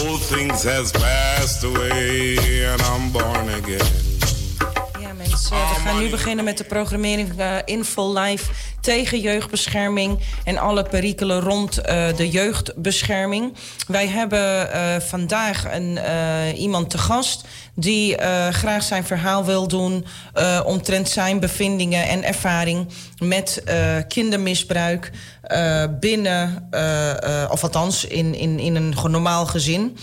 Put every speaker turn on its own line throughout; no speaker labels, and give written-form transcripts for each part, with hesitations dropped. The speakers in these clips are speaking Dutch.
Old things has passed away and I'm born again.
Ja mensen, we gaan nu beginnen met de programmering in Full Life tegen jeugdbescherming en alle perikelen rond de jeugdbescherming. Wij hebben vandaag iemand te gast die graag zijn verhaal wil doen omtrent zijn bevindingen en ervaring met kindermisbruik binnen, of althans in een normaal gezin.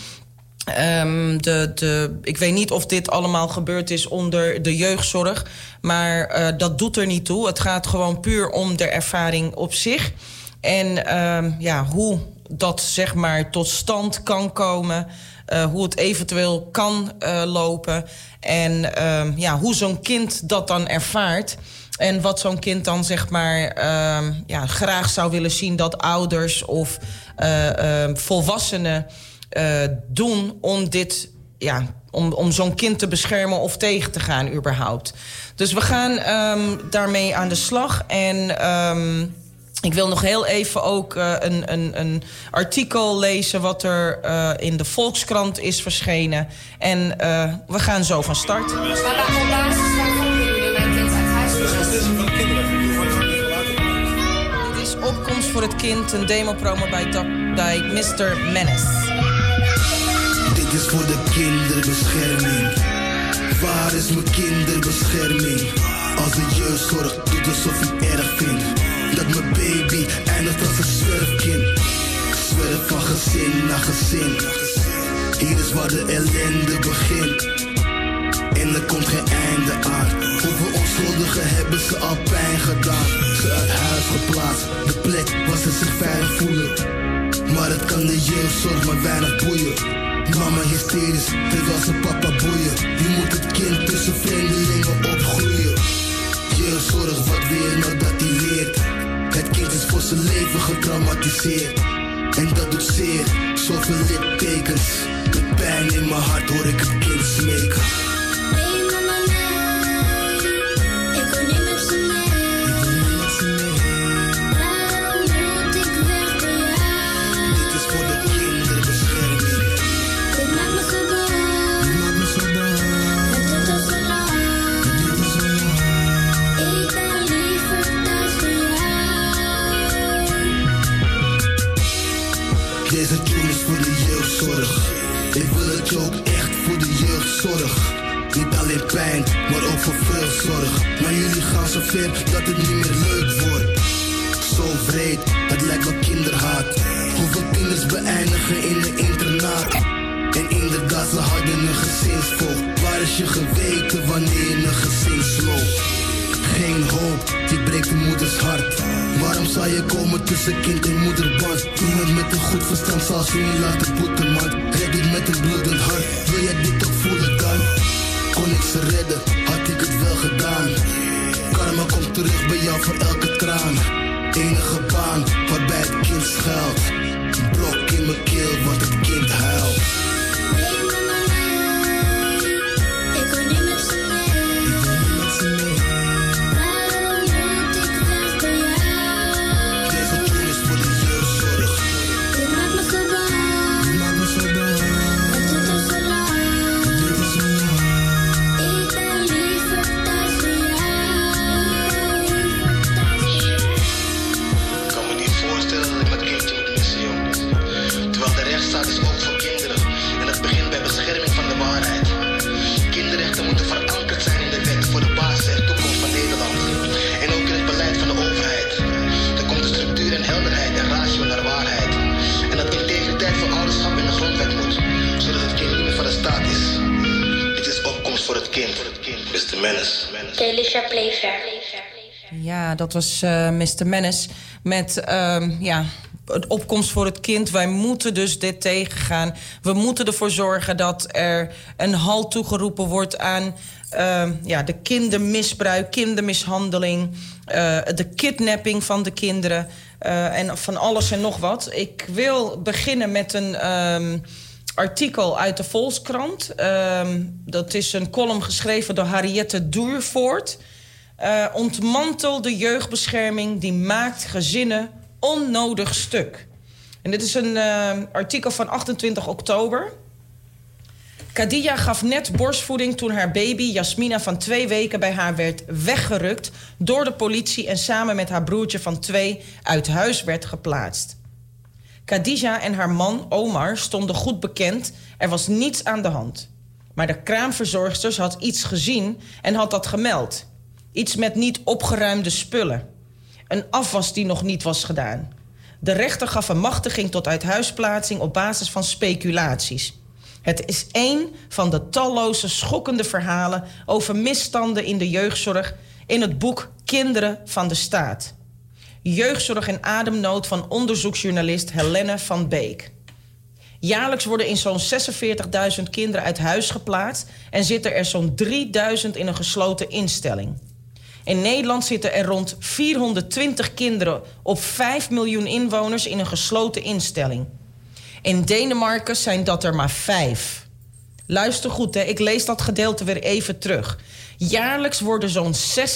Ik weet niet of dit allemaal gebeurd is onder de jeugdzorg, maar dat doet er niet toe. Het gaat gewoon puur om de ervaring op zich. En hoe dat zeg maar tot stand kan komen, hoe het eventueel kan lopen en hoe zo'n kind dat dan ervaart. En wat zo'n kind dan zeg maar graag zou willen zien dat ouders of volwassenen doen om dit, om zo'n kind te beschermen of tegen te gaan überhaupt. Dus we gaan daarmee aan de slag. En ik wil nog heel even ook een artikel lezen wat er in de Volkskrant is verschenen. En we gaan zo van start.
Maar op basis waarvan jullie mijn kind uit huis
Dit is Opkomst voor het Kind, een demopromo bij Mr. Menace.
Dit is voor de kinderbescherming. Waar is mijn kinderbescherming? Als de jeugdzorg doet alsof hij erg vindt dat mijn baby eindigt als een zwerfkind. Zwerf van gezin naar gezin. Hier is waar de ellende begint. En er komt geen einde aan. Hoeveel onschuldigen hebben ze al pijn gedaan? Ze uit huis geplaatst, de plek waar ze zich veilig voelen. Maar het kan de jeugdzorg maar weinig boeien. Mama hysterisch, terwijl ze papa boeien. Je moet het kind tussen vreemdelingen opgroeien. Jeugdzorg, wat weer nadat hij leert. Het kind is voor zijn leven getraumatiseerd. En dat doet zeer, zoveel littekens. Met pijn in mijn hart hoor ik het kind smeken.
Nee mama nee, ik wil niet met ze mee.
Ik wil niet met ze mee.
Waarom moet ik weg bij jou?
Dit is voor de kinderbescherming.
Dit maakt me zo bang.
Dit maakt me zo bang.
Het duurt al zo lang.
Het duurt al zo lang.
Ik ben liever thuis bij jou.
Deze tune is voor de jeugdzorg. Ik wil het je ook echt voor de jeugdzorg. Niet alleen pijn, maar ook voor vreugdzorg. Maar jullie gaan zo ver dat het niet meer leuk wordt. Zo vreed, het lijkt wel kinderhaat. Hoeveel kinders beëindigen in een internaat. En inderdaad, ze hadden een gezinsvoogd. Waar is je geweten wanneer je een gezin sloot? Geen hoop, die breekt de moeders hart. Waarom zou je komen tussen kind en moederband? Iemand met een goed verstand zal ze niet laten boeten, man. Red dit met een bloedend hart, wil jij dit ook voelen dan? Kon ik ze redden, had ik het wel gedaan. Karma komt terug bij jou voor elke traan. Enige baan waarbij het kind schuilt. Blok in mijn keel, want het kind huilt.
Nee mama nee, ik wil niet met ze mee.
Ik wil niet met ze mee.
Waarom moet ik weg bij jou?
Deze tune is voor de jeugdzorg.
Dit maakt me zo bang.
Dit maakt me zo bang.
Het duurt al zo lang.
Het duurt al zo lang.
Ik ben liever thuis bij jou.
Ik kan me niet voorstellen dat ik mijn kindje moet missen, joh. Terwijl de rechtsstaat is ook voor kinderen. En het begint bij bescherming van de waarheid. Kinderrechten moeten verankerd zijn in de wet voor de basis en toekomst van Nederland. En ook in het beleid van de overheid. Er komt de structuur en helderheid en ratio naar waarheid. En dat integriteit van ouderschap in de grondwet moet. Zodat het kind niet meer van de staat is. Dit is opkomst voor het kind. Mr. Menace.
Delisha Playfair.
Ja, dat was Mr. Menace met het opkomst voor het kind. Wij moeten dus dit tegengaan. We moeten ervoor zorgen dat er een halt toegeroepen wordt aan de kindermisbruik, kindermishandeling, de kidnapping van de kinderen en van alles en nog wat. Ik wil beginnen met een artikel uit de Volkskrant. Dat is een column geschreven door Harriette Duurvoort. Ontmantel de jeugdbescherming, die maakt gezinnen onnodig stuk. En dit is een artikel van 28 oktober. Khadija gaf net borstvoeding toen haar baby Jasmina van 2 weken bij haar werd weggerukt door de politie en samen met haar broertje van 2 uit huis werd geplaatst. Khadija en haar man Omar stonden goed bekend. Er was niets aan de hand. Maar de kraamverzorgsters had iets gezien en had dat gemeld. Iets met niet opgeruimde spullen. Een afwas die nog niet was gedaan. De rechter gaf een machtiging tot uithuisplaatsing op basis van speculaties. Het is één van de talloze schokkende verhalen over misstanden in de jeugdzorg in het boek Kinderen van de Staat. Jeugdzorg en ademnood van onderzoeksjournalist Helene van Beek. Jaarlijks worden in zo'n 46.000 kinderen uit huis geplaatst en zitten er zo'n 3.000 in een gesloten instelling. In Nederland zitten er rond 420 kinderen op 5 miljoen inwoners in een gesloten instelling. In Denemarken zijn dat er maar 5. Luister goed, hè? Ik lees dat gedeelte weer even terug. Jaarlijks worden zo'n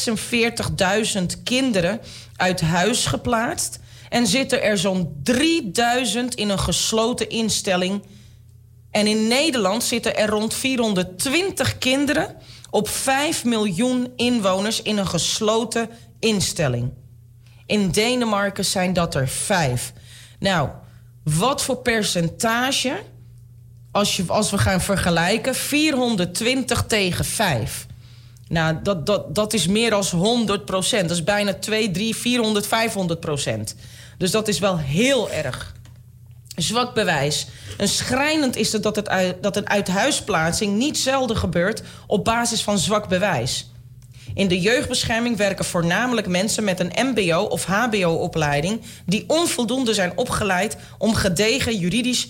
46.000 kinderen uit huis geplaatst en zitten er zo'n 3.000 in een gesloten instelling. En in Nederland zitten er rond 420 kinderen op 5 miljoen inwoners in een gesloten instelling. In Denemarken zijn dat er 5. Nou, wat voor percentage, als we gaan vergelijken, 420 tegen 5. Nou, dat is meer dan 100%. Dat is bijna 2, 3, 400, 500%. Dus dat is wel heel erg. Zwak bewijs. En schrijnend is het dat een uithuisplaatsing niet zelden gebeurt op basis van zwak bewijs. In de jeugdbescherming werken voornamelijk mensen met een mbo- of hbo-opleiding die onvoldoende zijn opgeleid om gedegen juridisch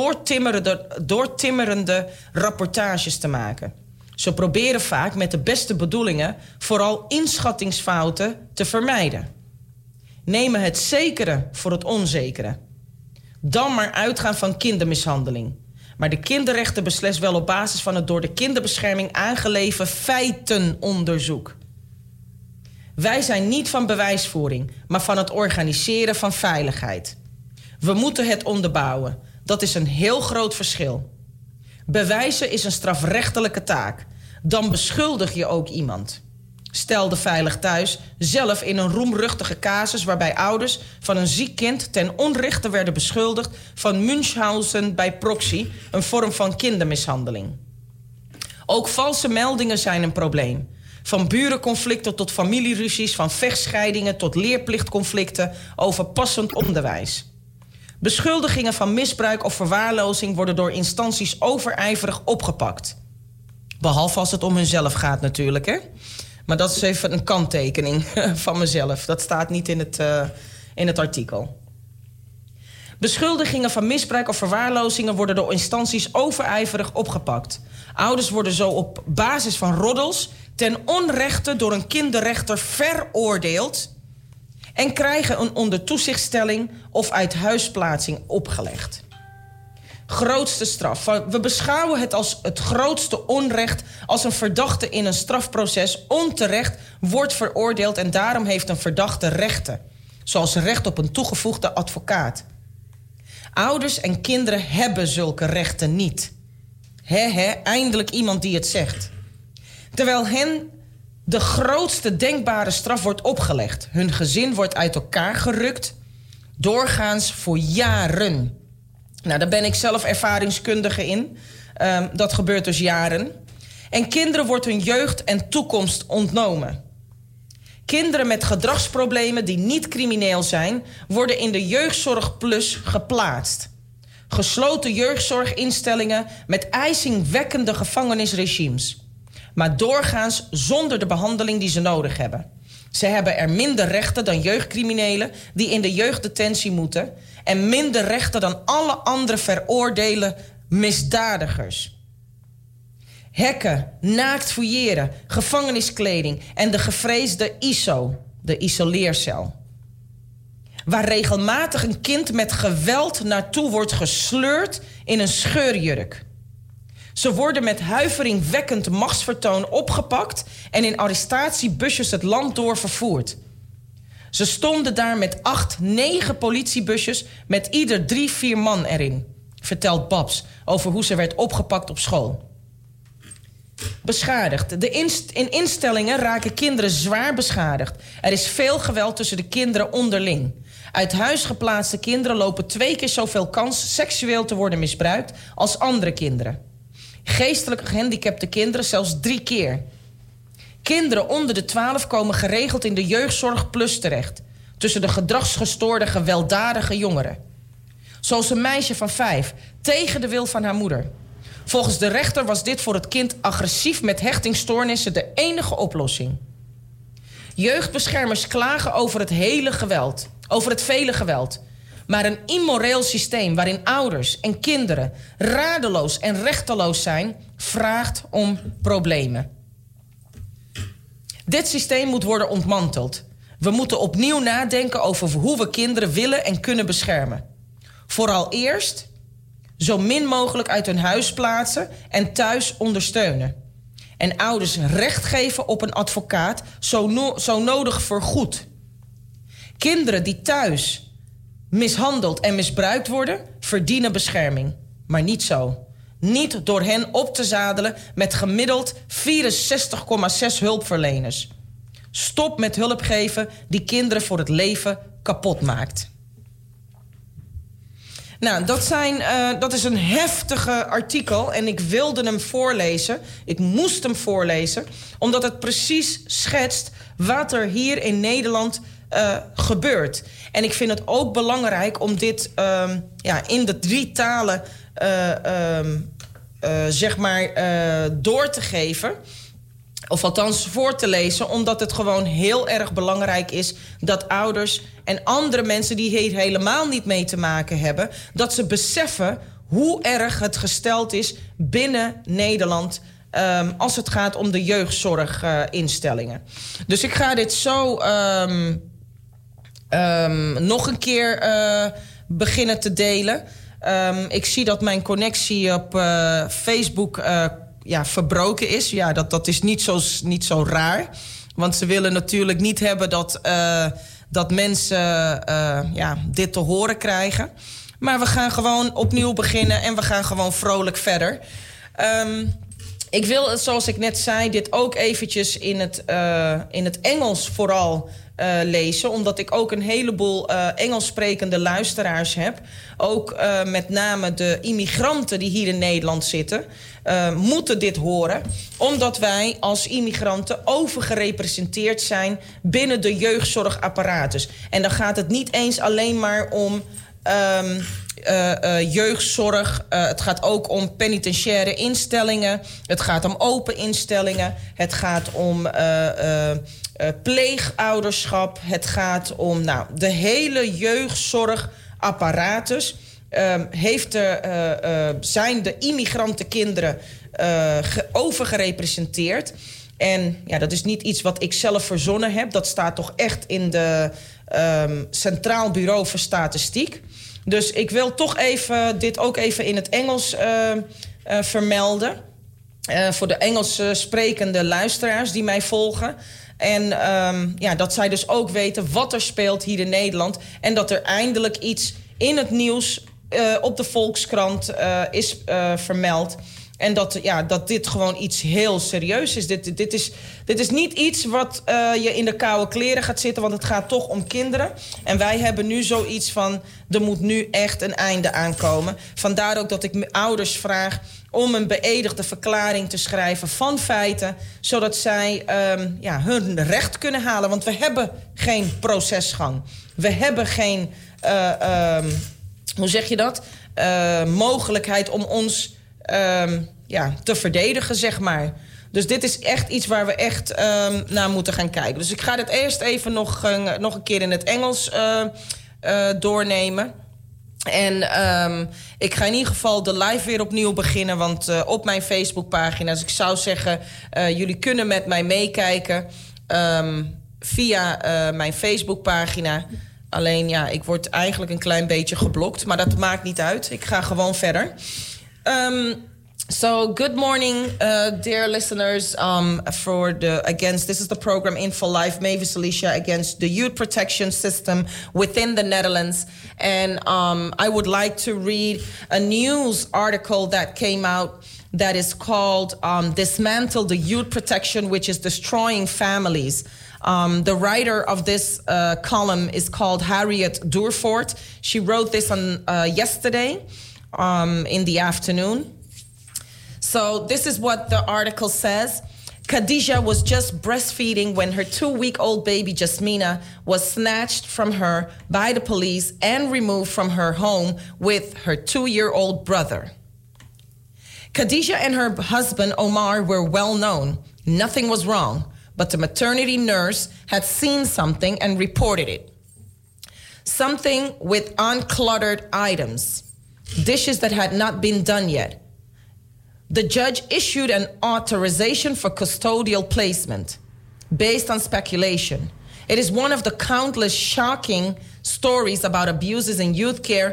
doortimmerende rapportages te maken. Ze proberen vaak met de beste bedoelingen vooral inschattingsfouten te vermijden. Nemen het zekere voor het onzekere. Dan maar uitgaan van kindermishandeling. Maar de kinderrechter beslist wel op basis van het door de kinderbescherming aangeleverd feitenonderzoek. Wij zijn niet van bewijsvoering, maar van het organiseren van veiligheid. We moeten het onderbouwen. Dat is een heel groot verschil. Bewijzen is een strafrechtelijke taak. Dan beschuldig je ook iemand. Stelde Veilig Thuis zelf in een roemruchtige casus waarbij ouders van een ziek kind ten onrechte werden beschuldigd van Munchausen bij proxy, een vorm van kindermishandeling. Ook valse meldingen zijn een probleem. Van burenconflicten tot familieruzies, van vechtscheidingen tot leerplichtconflicten over passend onderwijs. Beschuldigingen van misbruik of verwaarlozing worden door instanties overijverig opgepakt. Behalve als het om hunzelf gaat natuurlijk, hè? Maar dat is even een kanttekening van mezelf. Dat staat niet in het artikel. Beschuldigingen van misbruik of verwaarlozingen worden door instanties overijverig opgepakt. Ouders worden zo op basis van roddels ten onrechte door een kinderrechter veroordeeld en krijgen een onder toezichtstelling of uithuisplaatsing opgelegd. Grootste straf. We beschouwen het als het grootste onrecht als een verdachte in een strafproces onterecht wordt veroordeeld en daarom heeft een verdachte rechten. Zoals recht op een toegevoegde advocaat. Ouders en kinderen hebben zulke rechten niet. Eindelijk iemand die het zegt. Terwijl hen de grootste denkbare straf wordt opgelegd. Hun gezin wordt uit elkaar gerukt, doorgaans voor jaren. Nou, daar ben ik zelf ervaringskundige in. Dat gebeurt dus jaren. En kinderen wordt hun jeugd en toekomst ontnomen. Kinderen met gedragsproblemen die niet crimineel zijn, worden in de Jeugdzorg Plus geplaatst. Gesloten jeugdzorginstellingen met ijzingwekkende gevangenisregimes. Maar doorgaans zonder de behandeling die ze nodig hebben. Ze hebben er minder rechten dan jeugdcriminelen die in de jeugddetentie moeten en minder rechten dan alle andere veroordeelde misdadigers. Hekken, naakt fouilleren, gevangeniskleding en de gevreesde ISO, de isoleercel. Waar regelmatig een kind met geweld naartoe wordt gesleurd in een scheurjurk. Ze worden met huiveringwekkend machtsvertoon opgepakt en in arrestatiebusjes het land door vervoerd. Ze stonden daar met 8, 9 politiebusjes met ieder 3, 4 man erin, vertelt Babs over hoe ze werd opgepakt op school. Beschadigd. In instellingen raken kinderen zwaar beschadigd. Er is veel geweld tussen de kinderen onderling. Uit huis geplaatste kinderen lopen 2 keer zoveel kans seksueel te worden misbruikt als andere kinderen. Geestelijk gehandicapte kinderen zelfs 3 keer. Kinderen onder de 12 komen geregeld in de jeugdzorg plus terecht. Tussen de gedragsgestoorde, gewelddadige jongeren. Zoals een meisje van 5, tegen de wil van haar moeder. Volgens de rechter was dit voor het kind agressief met hechtingstoornissen de enige oplossing. Jeugdbeschermers klagen over het vele geweld. Maar een immoreel systeem waarin ouders en kinderen radeloos en rechteloos zijn, vraagt om problemen. Dit systeem moet worden ontmanteld. We moeten opnieuw nadenken over hoe we kinderen willen en kunnen beschermen. Vooral eerst zo min mogelijk uit hun huis plaatsen en thuis ondersteunen. En ouders recht geven op een advocaat, zo nodig vergoed. Kinderen die thuis mishandeld en misbruikt worden, verdienen bescherming. Maar niet zo. Niet door hen op te zadelen met gemiddeld 64,6 hulpverleners. Stop met hulp geven die kinderen voor het leven kapot maakt. Nou, dat is een heftige artikel en ik wilde hem voorlezen. Ik moest hem voorlezen, omdat het precies schetst wat er hier in Nederland gebeurt. En ik vind het ook belangrijk om dit in de 3 talen door te geven. Of althans voor te lezen, omdat het gewoon heel erg belangrijk is dat ouders en andere mensen die hier helemaal niet mee te maken hebben, dat ze beseffen hoe erg het gesteld is binnen Nederland als het gaat om de jeugdzorginstellingen. Dus ik ga dit zo nog een keer beginnen te delen. Ik zie dat mijn connectie op Facebook verbroken is. Ja, dat is niet zo raar. Want ze willen natuurlijk niet hebben dat mensen dit te horen krijgen. Maar we gaan gewoon opnieuw beginnen en we gaan gewoon vrolijk verder. Ik wil, zoals ik net zei, dit ook eventjes in het Engels vooral lezen. Omdat ik ook een heleboel Engels sprekende luisteraars heb. Ook met name de immigranten die hier in Nederland zitten, moeten dit horen. Omdat wij als immigranten overgerepresenteerd zijn binnen de jeugdzorgapparatus. En dan gaat het niet eens alleen maar om jeugdzorg. Het gaat ook om penitentiaire instellingen. Het gaat om open instellingen. Het gaat om pleegouderschap. Het gaat om de hele jeugdzorgapparatus. Zijn de immigrantenkinderen overgerepresenteerd. En ja, dat is niet iets wat ik zelf verzonnen heb. Dat staat toch echt in de Centraal Bureau voor Statistiek. Dus ik wil toch dit ook even in het Engels vermelden. Voor de Engels sprekende luisteraars die mij volgen. En dat zij dus ook weten wat er speelt hier in Nederland. En dat er eindelijk iets in het nieuws op de Volkskrant is vermeld. En dat dit gewoon iets heel serieus is. Dit is niet iets wat je in de koude kleren gaat zitten, want het gaat toch om kinderen. En wij hebben nu zoiets van, er moet nu echt een einde aankomen. Vandaar ook dat ik mijn ouders vraag om een beëdigde verklaring te schrijven van feiten, zodat zij hun recht kunnen halen. Want we hebben geen procesgang. We hebben geen, hoe zeg je dat? Mogelijkheid om ons te verdedigen, zeg maar. Dus dit is echt iets waar we echt naar moeten gaan kijken. Dus ik ga dit eerst even nog een keer in het Engels doornemen. En ik ga in ieder geval de live weer opnieuw beginnen, want op mijn Facebookpagina. Dus ik zou zeggen, jullie kunnen met mij meekijken via mijn Facebookpagina. Alleen ik word eigenlijk een klein beetje geblokt, maar dat maakt niet uit. Ik ga gewoon verder. So, good morning, dear listeners. This is the program Info Life, Mavis Alicia, against the youth protection system within the Netherlands. And I would like to read a news article that came out that is called Dismantle the Youth Protection, which is destroying families. The writer of this column is called Harriet Durfort. She wrote this on yesterday in the afternoon. So this is what the article says. Khadija was just breastfeeding when her 2-week-old baby Jasmina was snatched from her by the police and removed from her home with her 2-year-old brother. Khadija and her husband Omar were well known. Nothing was wrong, but the maternity nurse had seen something and reported it. Something with uncluttered items, dishes that had not been done yet. The judge issued an authorization for custodial placement based on speculation. It is one of the countless shocking stories about abuses in youth care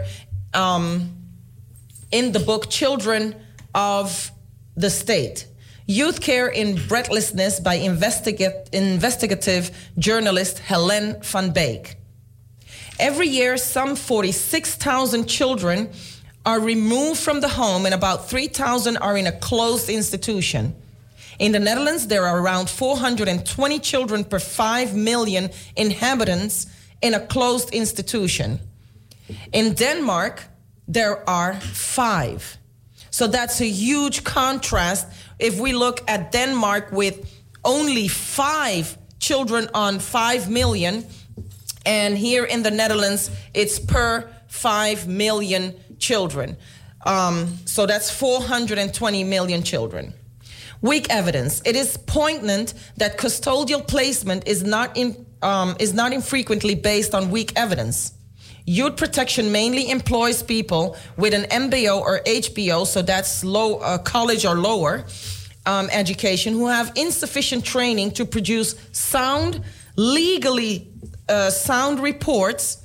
in the book Children of the State. Youth Care in Breathlessness by investigative journalist Helene van Beek. Every year, some 46,000 children are removed from the home and about 3,000 are in a closed institution. In the Netherlands, there are around 420 children per 5 million inhabitants in a closed institution. In Denmark, there are 5. So that's a huge contrast if we look at Denmark with only 5 children on 5 million, and here in the Netherlands, it's per 5 million children. So that's 420 million children. Weak evidence. It is poignant that custodial placement is not infrequently based on weak evidence. Youth protection mainly employs people with an MBO or HBO, so that's college or lower education, who have insufficient training to produce legally sound reports.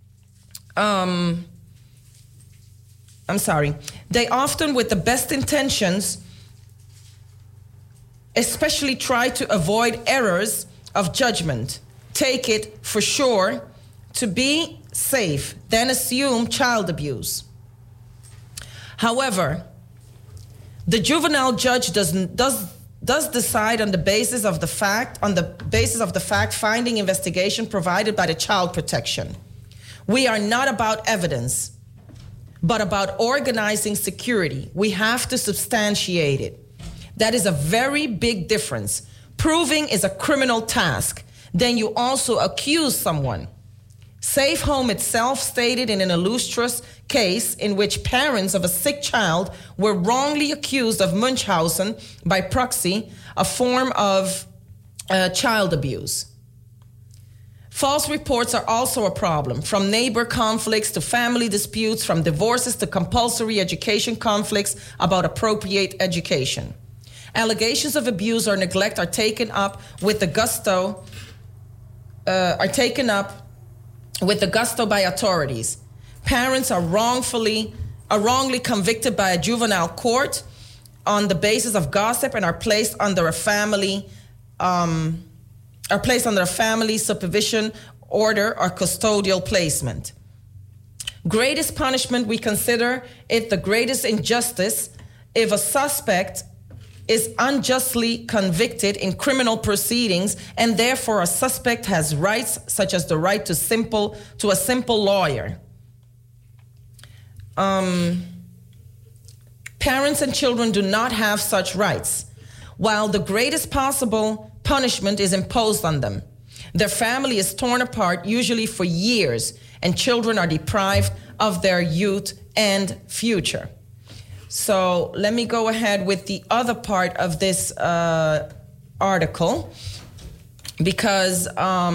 They often, with the best intentions, especially try to avoid errors of judgment. Take it for sure to be safe, then assume child abuse. However, the juvenile judge does decide on the basis of the fact-finding investigation provided by the child protection. We are not about evidence, but about organizing security. We have to substantiate it. That is a very big difference. Proving is a criminal task. Then you also accuse someone. Safe Home itself stated in an illustrious case in which parents of a sick child were wrongly accused of Munchausen by proxy, a form of child abuse. False reports are also a problem, from neighbor conflicts to family disputes, from divorces to compulsory education conflicts about appropriate education. Allegations of abuse or neglect are taken up with the gusto by authorities. Parents are wrongly convicted by a juvenile court on the basis of gossip and are placed under a family supervision order or custodial placement. Greatest punishment, we consider it the greatest injustice if a suspect is unjustly convicted in criminal proceedings, and therefore a suspect has rights such as the right to a simple lawyer. Parents and children do not have such rights, while the greatest possible punishment is imposed on them. Their family is torn apart, usually for years, and children are deprived of their youth and future. So let me go ahead with the other part of this article, because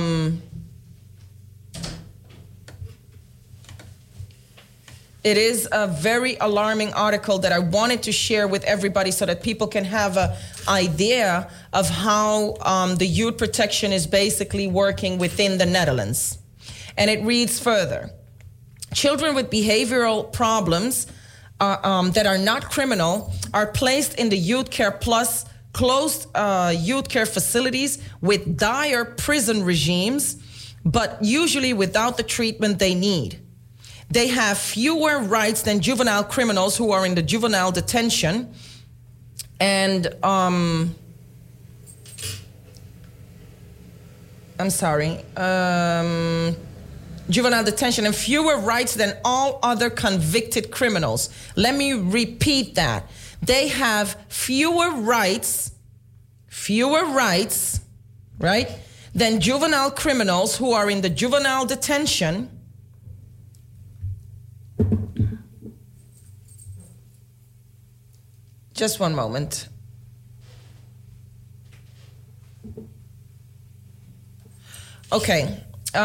it is a very alarming article that I wanted to share with everybody so that people can have an idea of how the youth protection is basically working within the Netherlands. And it reads further. Children with behavioral problems that are not criminal are placed in the Youth Care Plus closed youth care facilities with dire prison regimes, but usually without the treatment they need. They have fewer rights than juvenile criminals who are in the juvenile detention. And, juvenile detention and fewer rights than all other convicted criminals. Let me repeat that. They have fewer rights, right, than juvenile criminals who are in the juvenile detention. Just one moment. Okay.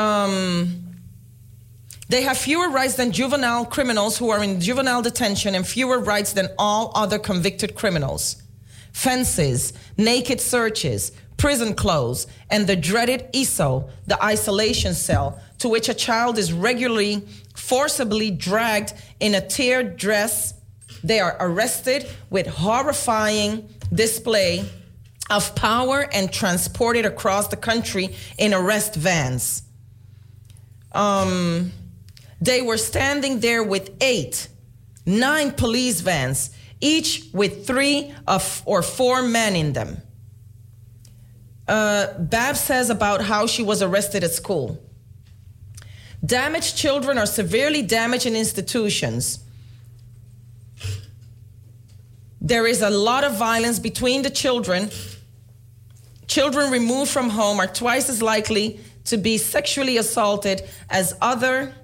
They have fewer rights than juvenile criminals who are in juvenile detention and fewer rights than all other convicted criminals. Fences, naked searches, prison clothes, and the dreaded ISO, the isolation cell, to which a child is regularly forcibly dragged in a teared dress. They are arrested with horrifying display of power and transported across the country in arrest vans. They were standing there with 9 police vans, each with 3 or 4 men in them. Bab says about how she was arrested at school. Damaged children are severely damaged in institutions. There is a lot of violence between the children. Children removed from home are twice as likely to be sexually assaulted as other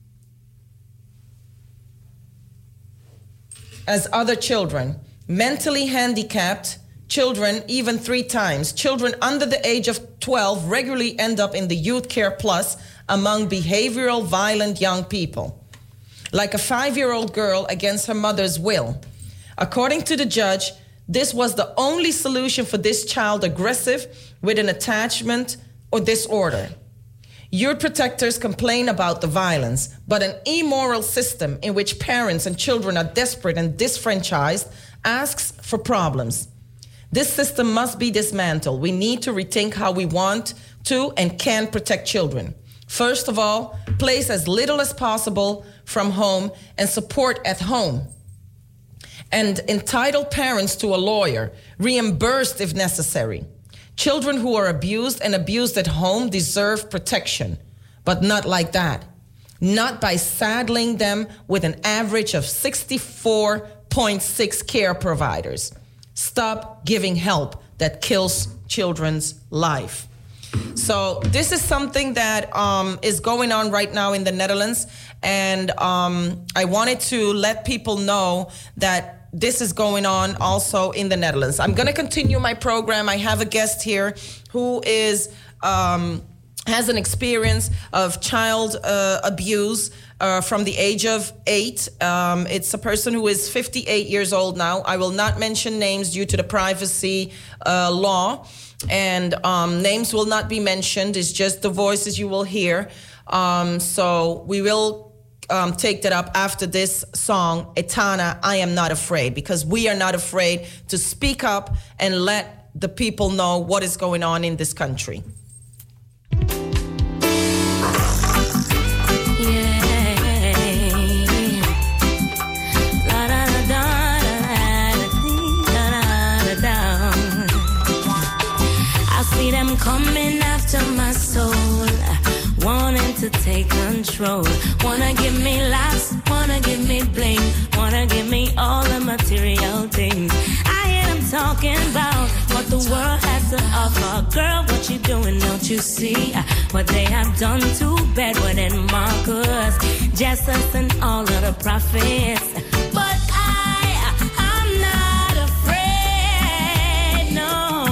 children. Mentally handicapped children, even 3 times. Children under the age of 12 regularly end up in the Youth Care Plus among behavioral violent young people. Like a 5-year-old girl against her mother's will. According to the judge, this was the only solution for this child aggressive with an attachment or disorder. Youth protectors complain about the violence, but an immoral system in which parents and children are desperate and disfranchised asks for problems. This system must be dismantled. We need to rethink how we want to and can protect children. First of all, place as little as possible from home and support at home. And entitle parents to a lawyer, reimbursed if necessary. Children who are abused and abused at home deserve protection, but not like that. Not by saddling them with an average of 64.6 care providers. Stop giving help that kills children's life. So this is something that is going on right now in the Netherlands. And I wanted to let people know that this is going on also in the Netherlands. I'm going to continue my program. I have a guest here who is has an experience of child abuse from the age of 8. It's a person who is 58 years old now. I will not mention names due to the privacy law. And names will not be mentioned. It's just the voices you will hear. So we will take that up after this song, Etana, I Am Not Afraid, because we are not afraid to speak up and let the people know what is going on in this country.
I see them coming after my soul, wanting to take control. Wanna give me laughs, wanna give me bling, wanna give me all the material things. I hear them talking about what the world has to offer. Girl, what you doing, don't you see? What they have done to Bedouin and Marcus, Jesus and all of the prophets. But I'm not afraid, no.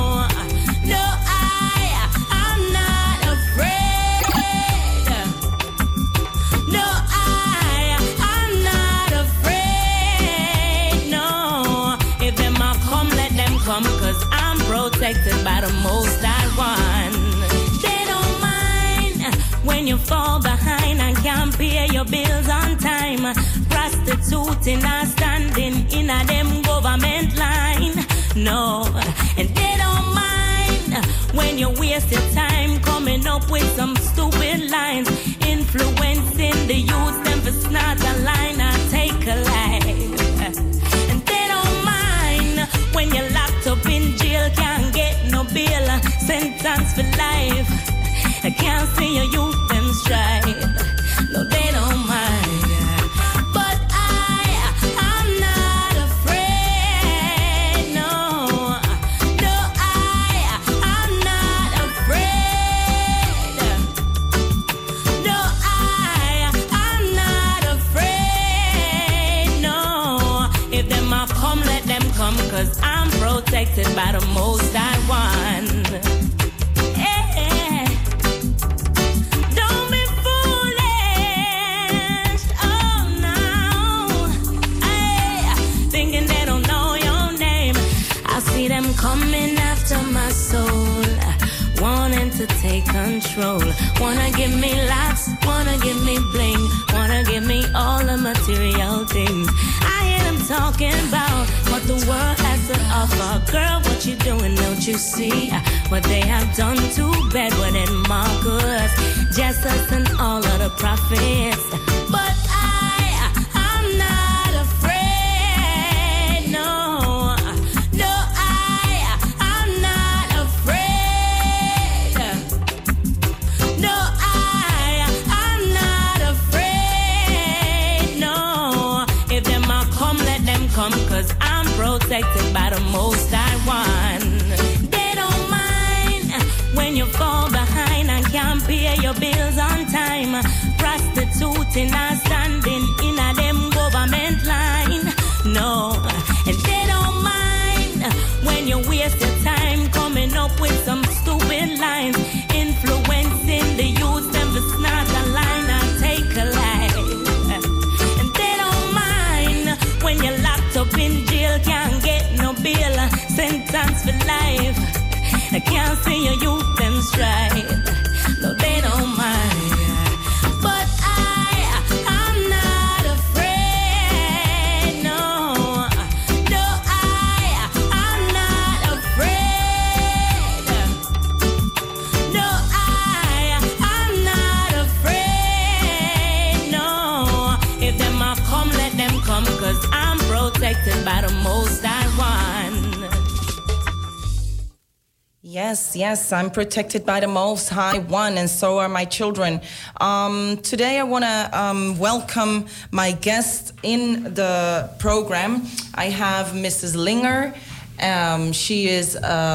Cause I'm protected by the Most High One. They don't mind when you fall behind. I can't pay your bills on time. Prostituting and standing in a them government line. No, and they don't mind when you waste your time coming up with some stupid lines, influencing the youth them for snort a line and take a life. And they don't mind when you're locked up in jail, can't get no bail, sentence for life. I can't see your youth them strive. No, they don't mind. But I'm not afraid. No, no, I'm not afraid. No, I'm not afraid. No, if them a come, let them come, 'cause I'm protected by the Most High One. Coming after my soul, wanting to take control. Wanna give me laughs, wanna give me bling, wanna give me all the material things. I hear them talking about what the world has to offer. Girl, what you doing, don't you see what they have done to Bedouin and Marcus, Jesus and all of the prophets? But I'm not afraid, no. Cause I'm protected by the Most High One. They don't mind when you fall behind and can't pay your bills on time. Prostituting and standing in a them government line. No, and they don't mind when you waste your time coming up with some stupid lines, influencing the youth them to snort a line and take a life. And they don't mind when you're locked up in jail, can't get no bail, sentence for life. I can't see your youth them strive. No, they don't mind. But I'm not afraid. No, no, I'm not afraid. No, I'm not afraid. No, if them a come, let them come, 'cause I'm protected by the Most High One.
Yes, I'm protected by the Most High One, and so are my children. Today I want to welcome my guest in the program. I have Mrs. Linger. She is,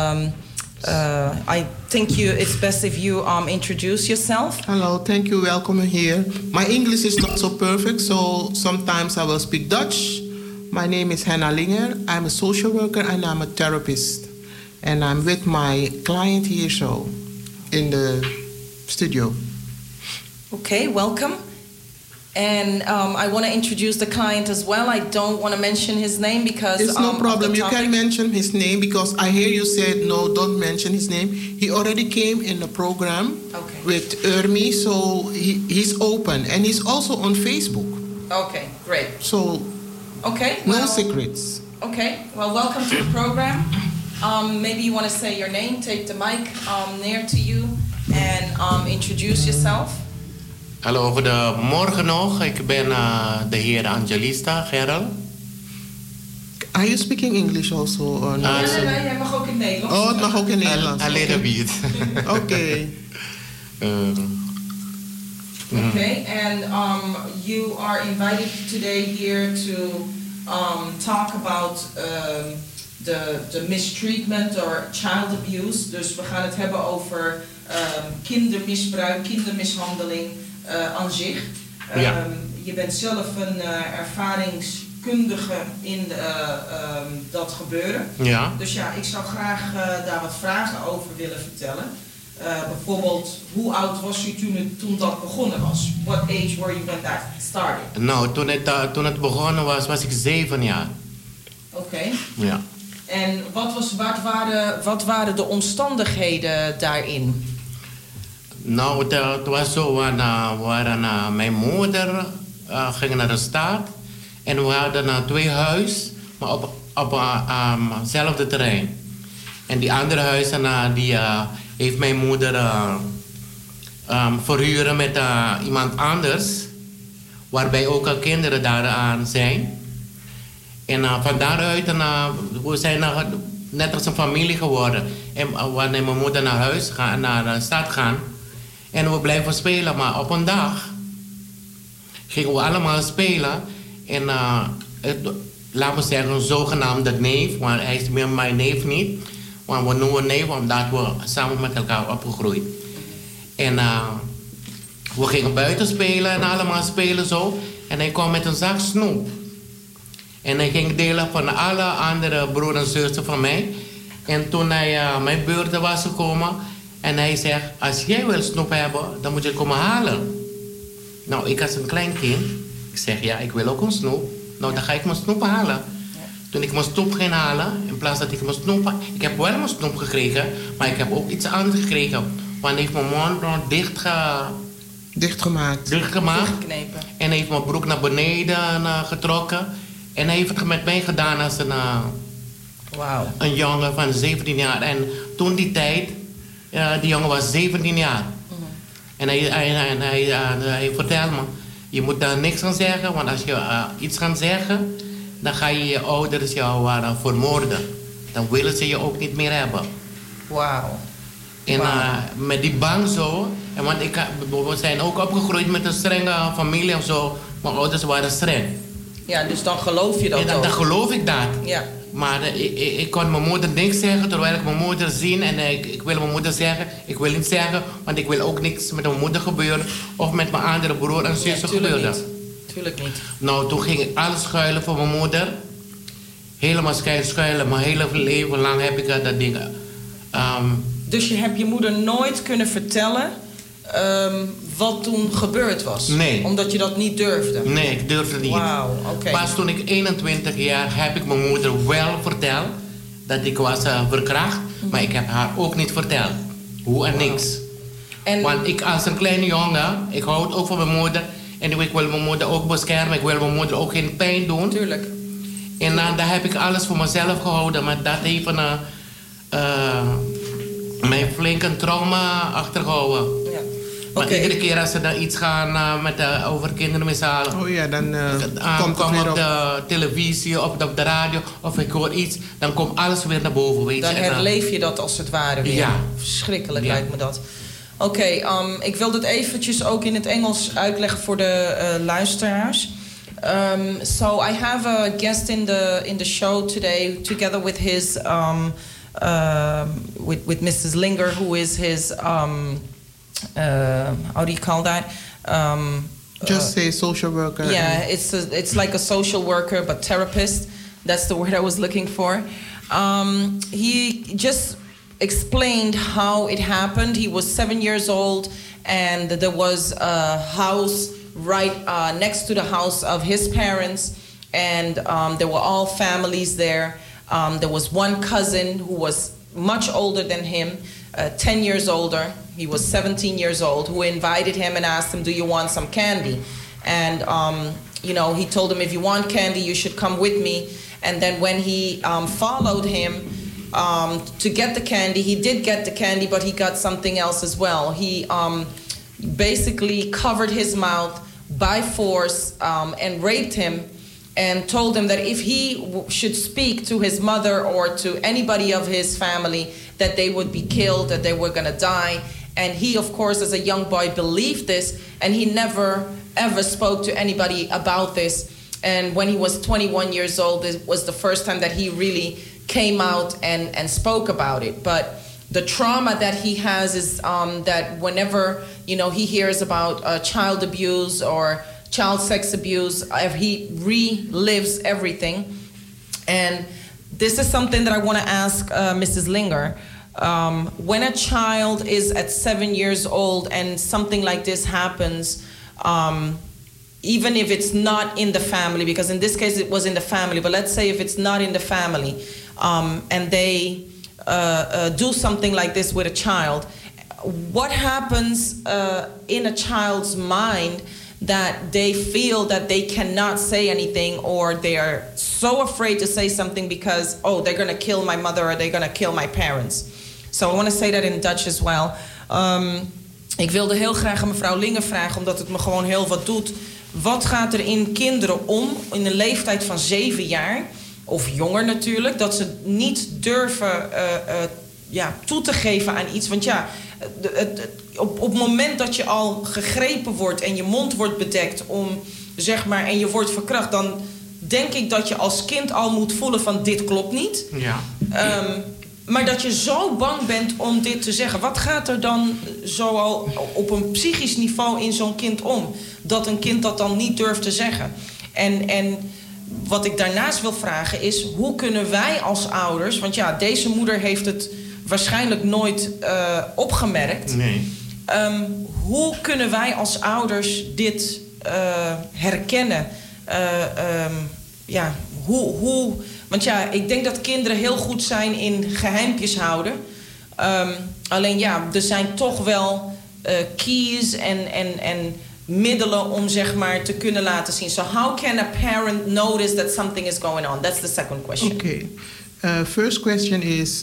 I think it's best if you introduce yourself.
Hello, thank you, welcome here. My English is not so perfect, so sometimes I will speak Dutch. My name is Hannah Linger. I'm a social worker and I'm a therapist. And I'm with my client here, so in the studio.
Okay, welcome. And I want to introduce the client as well. I don't want to mention his name because...
It's no problem. You can mention his name because I hear you said, no, don't mention his name. He already came in the program with Ermi, so he's open. And he's also on Facebook.
Okay, great.
So, no secrets.
Okay, well, welcome to the program. Maybe you want to say your name, take the mic near to you and introduce yourself.
Hallo, goedemorgen nog. Ik ben de heer Angelista Gerald.
Are you speaking English also? Or
no? Nee, hij mag ook in Nederlands.
Oh, het mag ook in Nederlands.
A little bit.
Okay.
Okay, and you are invited today here to talk about the mistreatment or child abuse. Dus we gaan het hebben over kindermisbruik, kindermishandeling aan zich. Je bent zelf een ervaringskundige in dat gebeuren.
Ja.
Dus ja, ik zou graag daar wat vragen over willen vertellen. Bijvoorbeeld, hoe oud was u toen dat begonnen was? What age were you when that started?
Nou, toen het begonnen was ik 7 jaar.
Oké.
Ja.
En wat waren de omstandigheden daarin?
Nou, het was zo, mijn moeder ging naar de stad en we hadden 2 huizen, maar op hetzelfde terrein. En die andere huizen die heeft mijn moeder verhuren met iemand anders, waarbij ook al kinderen daaraan zijn. En van daaruit, we zijn net als een familie geworden. En wanneer mijn moeder naar huis gaat, naar de stad gaan, en we blijven spelen. Maar op een dag gingen we allemaal spelen. En laten we zeggen, een zogenaamde neef, maar hij is meer mijn neef niet. Want we noemen neef omdat we samen met elkaar opgegroeid. En we gingen buiten spelen en allemaal spelen zo. En hij kwam met een zak snoep. En hij ging delen van alle andere broers en zussen van mij. En toen hij mijn beurt was gekomen, en hij zegt, als jij wil snoep hebben, dan moet je het komen halen. Nou, ik als een klein kind, ik zeg, ja, ik wil ook een snoep. Nou, dan ga ik mijn snoep halen. Ja. Toen ik mijn snoep ging halen, in plaats dat ik mijn snoep... Ik heb wel mijn snoep gekregen, maar ik heb ook iets anders gekregen. Want hij heeft mijn mond
dichtgemaakt.
Dichtgeknepen.
En hij heeft mijn broek naar beneden getrokken. En hij heeft het met mij gedaan als een jongen van 17 jaar. En toen die tijd, die jongen was 17 jaar. Mm-hmm. En hij vertelde me, je moet daar niks aan zeggen, want als je iets gaat zeggen, dan ga je ouders jou vermoorden. Dan willen ze je ook niet meer hebben.
Wauw.
En met die bang zo, en want we zijn ook opgegroeid met een strenge familie of zo. Mijn ouders waren streng.
Ja, dus dan geloof je dat ook.
Dan geloof ik dat.
Ja.
Maar ik kon mijn moeder niks zeggen, terwijl ik mijn moeder zie. En ik wil mijn moeder zeggen, ik wil niet zeggen, want ik wil ook niks met mijn moeder gebeuren. Of met mijn andere broer en zussen gebeuren.
Tuurlijk niet.
Nou, toen ging ik alles schuilen voor mijn moeder. Helemaal schuilen, mijn hele leven lang heb ik dat ding.
Dus je hebt je moeder nooit kunnen vertellen wat toen gebeurd was?
Nee.
Omdat je dat niet durfde?
Nee, ik durfde niet.
Wauw, oké.
Pas toen ik 21 jaar heb ik mijn moeder wel verteld dat ik was verkracht. Maar ik heb haar ook niet verteld. Hoe en niks. Want ik als een kleine jongen, ik hou ook van mijn moeder. En ik wil mijn moeder ook beschermen. Ik wil mijn moeder ook geen pijn doen.
Tuurlijk.
En daar heb ik alles voor mezelf gehouden. Maar dat heeft mijn flinke trauma achtergehouden. Ja. Want iedere keer als ze dan iets gaan over kinderen mishandelen...
Oh ja, dan komt het weer
op de televisie of op de radio of ik hoor iets... dan komt alles weer naar boven, weet je.
Dan herleef je dat als het ware weer.
Ja.
Verschrikkelijk lijkt me dat. Oké, ik wil dit eventjes ook in het Engels uitleggen voor de luisteraars. So I have a guest in the show today together with his... with Mrs. Linger, who is his... how do you call that?
Just say social worker.
Yeah, it's like a social worker, but therapist. That's the word I was looking for. He just explained how it happened. He was 7 years old, and there was a house right next to the house of his parents, and there were all families there. There was one cousin who was much older than him, 10 years older. He was 17 years old, who invited him and asked him, do you want some candy? And, he told him, if you want candy, you should come with me. And then when he followed him to get the candy, he did get the candy, but he got something else as well. He basically covered his mouth by force and raped him and told him that if he should speak to his mother or to anybody of his family, that they would be killed, that they were going to die. And he, of course, as a young boy, believed this, and he never, ever spoke to anybody about this. And when he was 21 years old, it was the first time that he really came out and spoke about it. But the trauma that he has is that whenever, he hears about child abuse or child sex abuse, he relives everything. And this is something that I want to ask Mrs. Linger. When a child is at 7 years old and something like this happens, even if it's not in the family, because in this case it was in the family, but let's say if it's not in the family, and they do something like this with a child, what happens in a child's mind that they feel that they cannot say anything, or they are so afraid to say something because, oh, they're going to kill my mother or they're going to kill my parents. So I want to say that in Dutch as well. Ik wilde heel graag aan mevrouw Linger vragen, omdat het me gewoon heel wat doet. Wat gaat er in kinderen om, in een leeftijd van 7 jaar, of jonger natuurlijk, dat ze niet durven toe te geven aan iets? Want ja, op het moment dat je al gegrepen wordt en je mond wordt bedekt zeg maar, en je wordt verkracht, dan denk ik dat je als kind al moet voelen van dit klopt niet.
Ja.
Maar dat je zo bang bent om dit te zeggen. Wat gaat er dan zo al op een psychisch niveau in zo'n kind om? Dat een kind dat dan niet durft te zeggen. En wat ik daarnaast wil vragen is, hoe kunnen wij als ouders, want ja, deze moeder heeft het waarschijnlijk nooit opgemerkt. Nee. Hoe kunnen wij als ouders dit herkennen? Want ja, ik denk dat kinderen heel goed zijn in geheimpjes houden. Alleen ja, er zijn toch wel keys en middelen om zeg maar te kunnen laten zien. So how can a parent notice that something is going on? That's the second question.
Okay. First question is,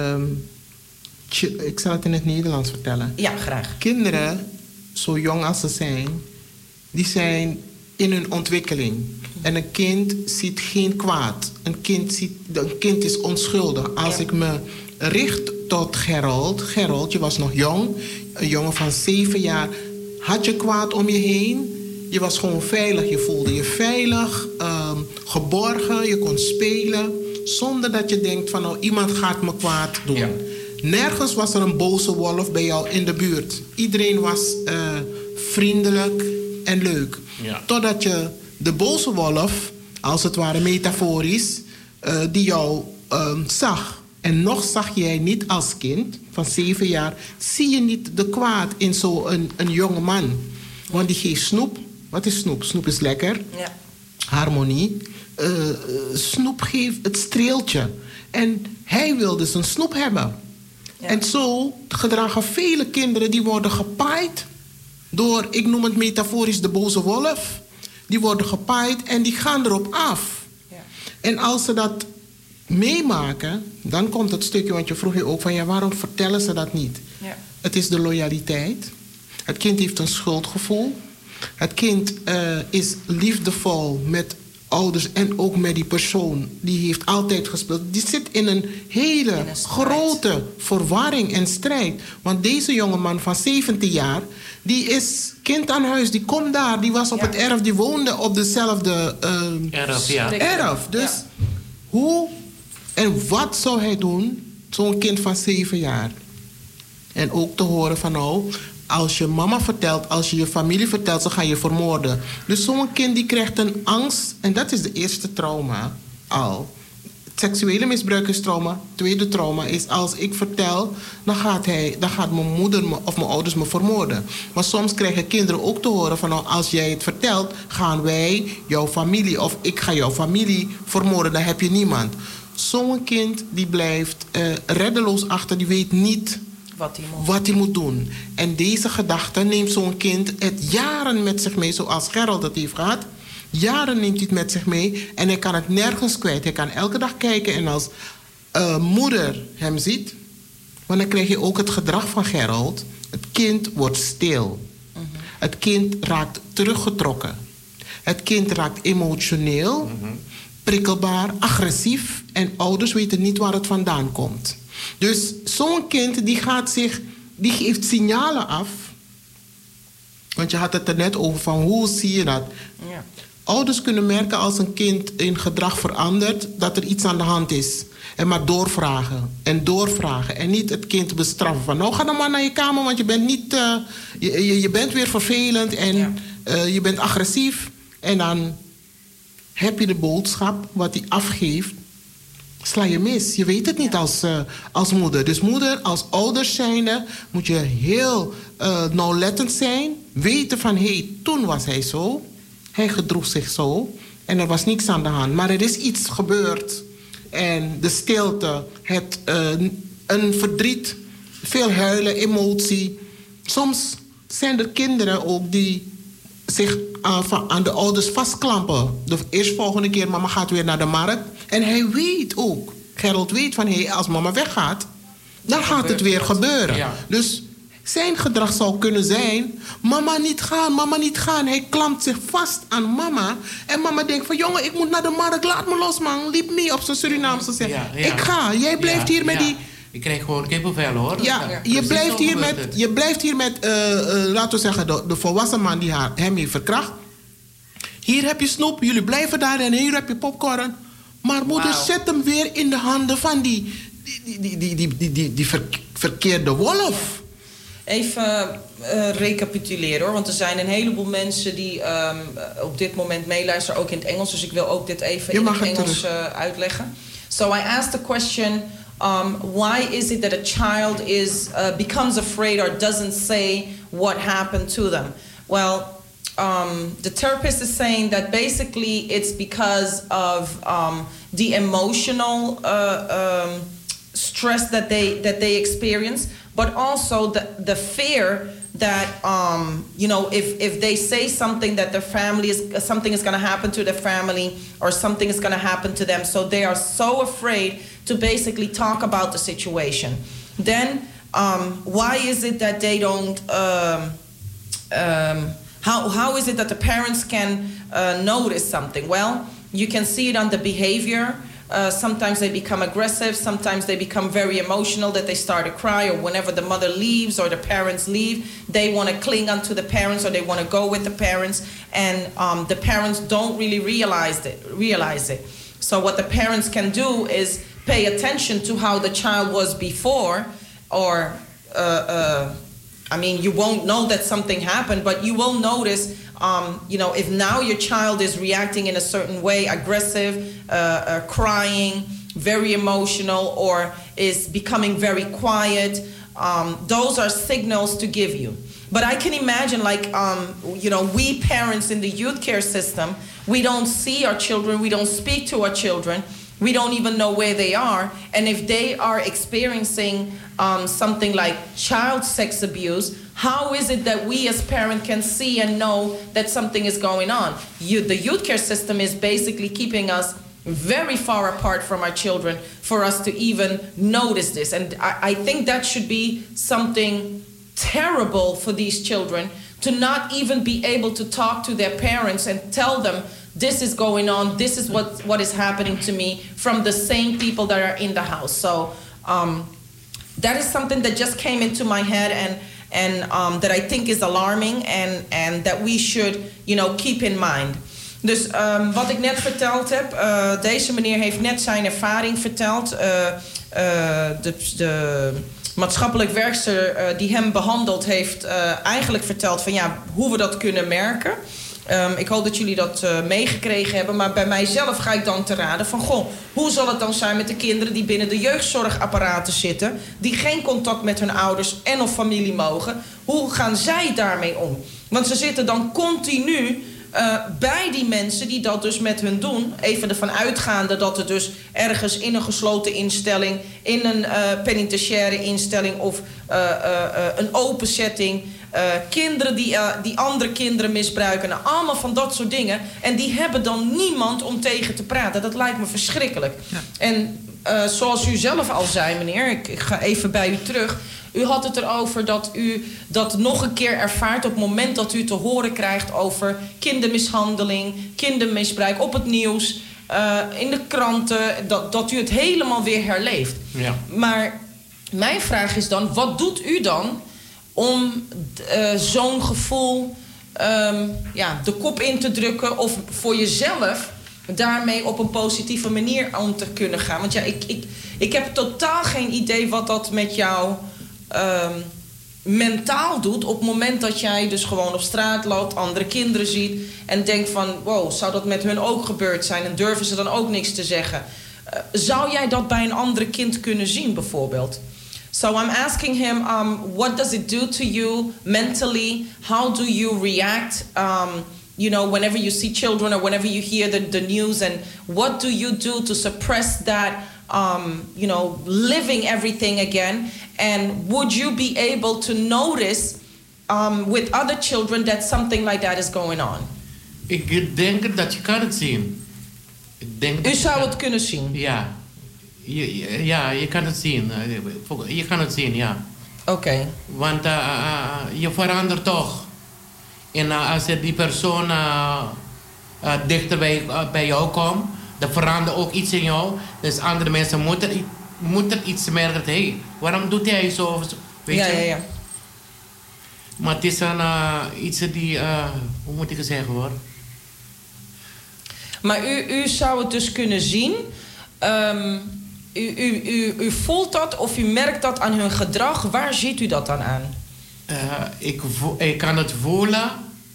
ik zal het in het Nederlands vertellen.
Ja, graag.
Kinderen, zo jong als ze zijn, die zijn in hun ontwikkeling. En een kind ziet geen kwaad. Een kind is onschuldig. Als ik me richt tot Gerald. Gerald, je was nog jong. Een jongen van 7 jaar. Had je kwaad om je heen? Je was gewoon veilig. Je voelde je veilig, geborgen. Je kon spelen. Zonder dat je denkt van, oh, iemand gaat me kwaad doen. Ja. Nergens was er een boze wolf bij jou in de buurt. Iedereen was vriendelijk en leuk. Ja. Totdat je de boze wolf, als het ware metaforisch, die jou zag. En nog zag jij niet als kind van 7 jaar, zie je niet de kwaad in zo'n een jonge man. Want die geeft snoep. Wat is snoep? Snoep is lekker. Ja. Harmonie. Snoep geeft het streeltje. En hij wilde zijn snoep hebben. Ja. En zo gedragen vele kinderen, die worden gepaaid door, ik noem het metaforisch, de boze wolf. Die worden gepaaid en die gaan erop af. Ja. En als ze dat meemaken, dan komt het stukje, want je vroeg je ook van, ja, waarom vertellen ze dat niet? Ja. Het is de loyaliteit. Het kind heeft een schuldgevoel. Het kind is liefdevol met ouders en ook met die persoon. Die heeft altijd gespeeld. Die zit in een hele grote verwarring en strijd. Want deze jongeman van 17 jaar, die is kind aan huis. Die komt daar. Die was op het erf. Die woonde op dezelfde erf. Dus hoe en wat zou hij doen? Zo'n kind van 7 jaar. En ook te horen van, nou, als je mama vertelt, als je je familie vertelt, ze gaan je vermoorden. Dus zo'n kind die krijgt een angst. En dat is de eerste trauma al. Seksuele misbruik is trauma. Tweede trauma is, als ik vertel, dan gaat mijn moeder of mijn ouders me vermoorden. Maar soms krijgen kinderen ook te horen van, nou, als jij het vertelt, gaan wij jouw familie, of ik ga jouw familie vermoorden, dan heb je niemand. Zo'n kind die blijft reddeloos achter, die weet niet wat hij moet doen. En deze gedachte neemt zo'n kind het jaren met zich mee, zoals Gerald dat heeft gehad. Jaren neemt hij het met zich mee en hij kan het nergens kwijt. Hij kan elke dag kijken en als moeder hem ziet, want dan krijg je ook het gedrag van Gerald. Het kind wordt stil. Mm-hmm. Het kind raakt teruggetrokken. Het kind raakt emotioneel, prikkelbaar, agressief en ouders weten niet waar het vandaan komt. Dus zo'n kind die geeft signalen af. Want je had het er net over van, hoe zie je dat? Ja. Ouders kunnen merken als een kind in gedrag verandert, dat er iets aan de hand is. En maar doorvragen en doorvragen. En niet het kind bestraffen van, nou, ga dan maar naar je kamer, want je bent niet, je bent weer vervelend en je bent agressief. En dan heb je de boodschap wat hij afgeeft, sla je mis. Je weet het niet als moeder. Dus moeder, als ouders zijnde, moet je heel nauwlettend zijn. Weten van, hé, toen was hij zo. Hij gedroeg zich zo. En er was niks aan de hand. Maar er is iets gebeurd. En de stilte, een verdriet veel huilen, emotie. Soms zijn er kinderen ook die zich aan de ouders vastklampen. De eerstvolgende keer, mama gaat weer naar de markt. En hij weet ook, Gerald weet van, als mama weggaat, dan gaat het weer gebeuren. Ja. Dus zijn gedrag zou kunnen zijn, mama niet gaan. Hij klampt zich vast aan mama. En mama denkt van, jongen, ik moet naar de markt, laat me los, man. Liep me op zijn Surinaamse zeggen. Ja. Ik ga, jij blijft hier met die...
Ik krijg gewoon kippenvel, hoor.
Ja, je blijft hier met, laten we zeggen, de volwassen man die hem heeft verkracht. Hier heb je snoep, jullie blijven daar en hier heb je popcorn. Maar moeder, zet hem weer in de handen van die verkeerde wolf.
Even recapituleren, hoor. Want er zijn een heleboel mensen die op dit moment meeluisteren, ook in het Engels. Dus ik wil ook dit even in het Engels uitleggen. So I asked the question... why is it that a child becomes afraid or doesn't say what happened to them? Well, the therapist is saying that basically it's because of the emotional stress that they experience, but also the fear that if they say something that their family something is going to happen to their family or something is going to happen to them, so they are so afraid to basically talk about the situation. Then why is it that they don't how is it that the parents can notice something? Well, you can see it on the behavior. Sometimes they become aggressive, sometimes they become very emotional, that they start to cry, or whenever the mother leaves or the parents leave, they want to cling onto the parents or they want to go with the parents, and the parents don't really realize it. So what the parents can do is pay attention to how the child was before, or you won't know that something happened, but you will notice, if now your child is reacting in a certain way, aggressive, crying, very emotional, or is becoming very quiet, those are signals to give you. But I can imagine, we parents in the youth care system, we don't see our children, we don't speak to our children, we don't even know where they are. And if they are experiencing something like child sex abuse, how is it that we as parents can see and know that something is going on? The youth care system is basically keeping us very far apart from our children for us to even notice this. And I think that should be something terrible for these children, to not even be able to talk to their parents and tell them, this is going on, this is what is happening to me, from the same people that are in the house. So that is something that just came into my head and that I think is alarming and that we should, keep in mind. Dus wat ik net verteld heb, deze meneer heeft net zijn ervaring verteld. De maatschappelijk werkster die hem behandelt heeft eigenlijk verteld van hoe we dat kunnen merken. Ik hoop dat jullie dat meegekregen hebben. Maar bij mijzelf ga ik dan te raden van... hoe zal het dan zijn met de kinderen die binnen de jeugdzorgapparaten zitten... die geen contact met hun ouders en of familie mogen? Hoe gaan zij daarmee om? Want ze zitten dan continu bij die mensen die dat dus met hun doen. Even ervan uitgaande dat het dus ergens in een gesloten instelling... in een penitentiaire instelling of een open setting... kinderen die andere kinderen misbruiken. Nou, allemaal van dat soort dingen. En die hebben dan niemand om tegen te praten. Dat lijkt me verschrikkelijk. Ja. En zoals u zelf al zei, meneer... ik ga even bij u terug... U had het erover dat u dat nog een keer ervaart... op het moment dat u te horen krijgt over kindermishandeling... kindermisbruik op het nieuws, in de kranten... dat u het helemaal weer herleeft. Ja. Maar mijn vraag is dan, wat doet u dan... om zo'n gevoel de kop in te drukken... of voor jezelf daarmee op een positieve manier om te kunnen gaan? Want ik heb totaal geen idee wat dat met jou mentaal doet... op het moment dat jij dus gewoon op straat loopt... andere kinderen ziet en denkt van... wow, zou dat met hun ook gebeurd zijn? En durven ze dan ook niks te zeggen? Zou jij dat bij een andere kind kunnen zien bijvoorbeeld? So I'm asking him, what does it do to you mentally? How do you react, whenever you see children or whenever you hear the news? And what do you do to suppress that living everything again? And would you be able to notice with other children that something like that is going on?
Ik denk dat je kan het zien.
U zou het kunnen zien?
Ja. Je kan het zien. Je kan het zien, ja.
Oké.
Want je verandert toch. En als die persoon dichter bij jou komt, dan verandert ook iets in jou. Dus andere mensen moeten iets merken. Hey, waarom doet hij zo? Weet je?
Ja.
Maar het is iets die... hoe moet ik het zeggen hoor?
Maar u zou het dus kunnen zien. U voelt dat of u merkt dat aan hun gedrag. Waar ziet u dat dan aan?
Ik kan het voelen.